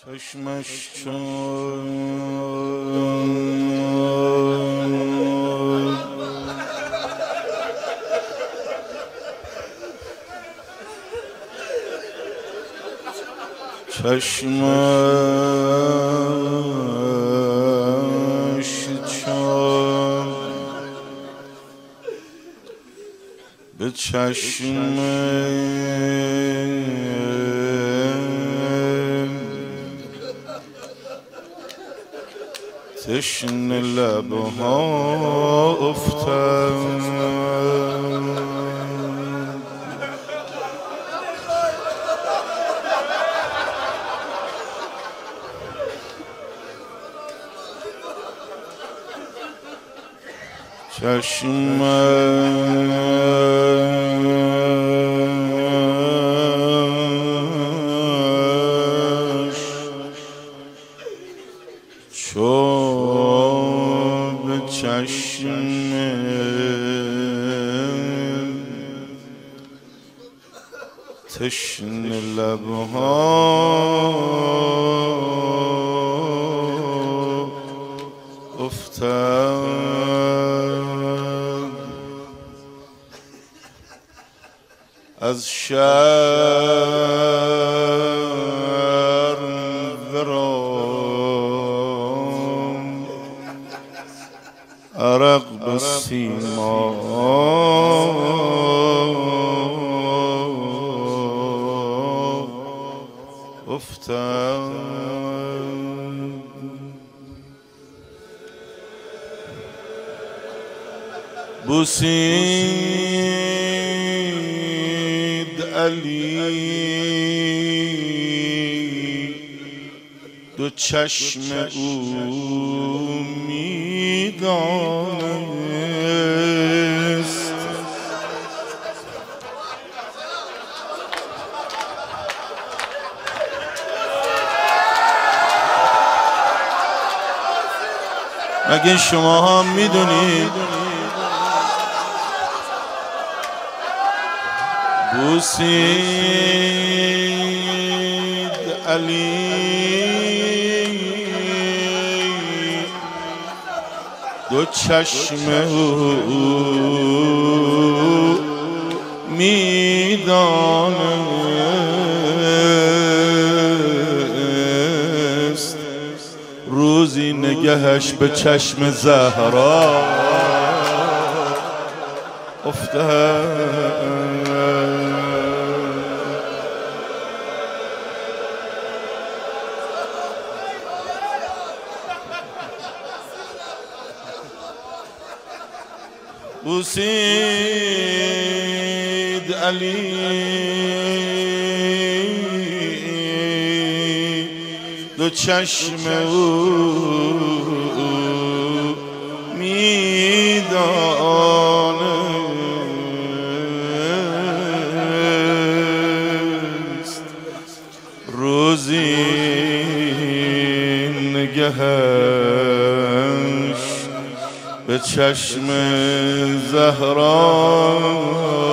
چشمش چون به چشم تشنه لبها افتاد چشمش چون به چشم تشنه لبها افتاد از شرم ورام عرق به سیما افتاد بوسید علی دو چشم او میدانست مگه شما هم میدونید بوسید علی دو چشم او میدانست روزی نگهش به چشم زهرا افتاد بوسید علی دو چشم او میدانست روزی نگهش به چشم زهرا